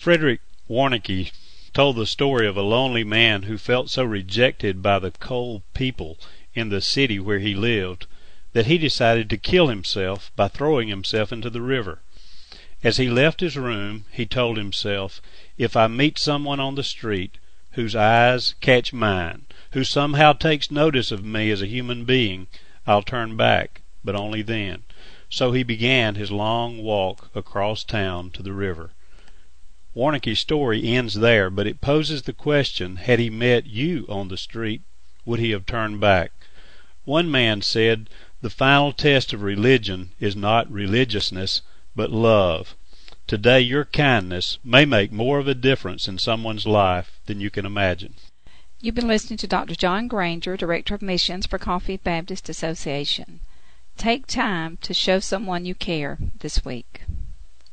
Frederick Warnke told the story of a lonely man who felt so rejected by the cold people in the city where he lived that he decided to kill himself by throwing himself into the river. As he left his room he told himself, "If I meet someone on the street whose eyes catch mine, who somehow takes notice of me as a human being, I'll turn back, but only then." So he began his long walk across town to the river. Warnke's story ends there, but it poses the question, had he met you on the street, would he have turned back? One man said, "The final test of religion is not religiousness, but love." Today your kindness may make more of a difference in someone's life than you can imagine. You've been listening to Dr. John Granger, Director of Missions for Coffee Baptist Association. Take time to show someone you care this week.